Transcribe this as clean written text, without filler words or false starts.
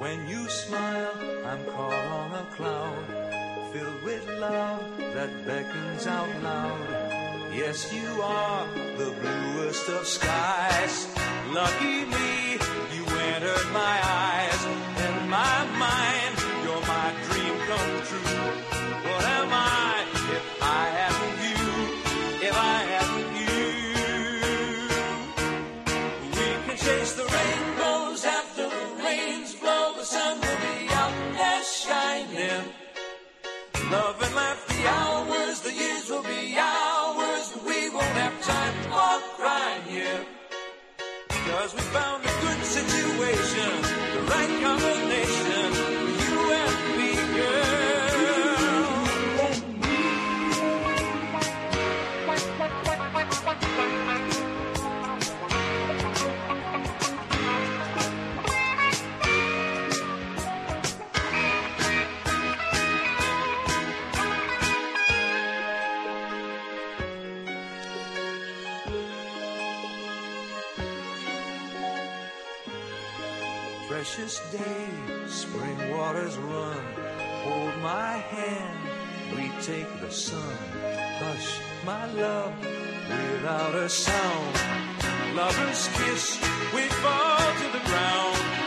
When you smile, I'm caught on a cloud, filled with love that beckons out loud. Yes, you are the bluest of skies. Lucky me, you entered my eyes and my mind. You're my dream come true. What am I if I hadn't you? If I hadn't you? We can chase the rainbows after the rains flow. The sun will be out there shining. Love and laugh the hours, the years will be ours. We won't have time for crying here, because we found a good situation, the right combination for you and me, girl. Precious day, spring waters run. Hold my hand, we take the sun. Hush, my love, without a sound. Lovers kiss, we fall to the ground.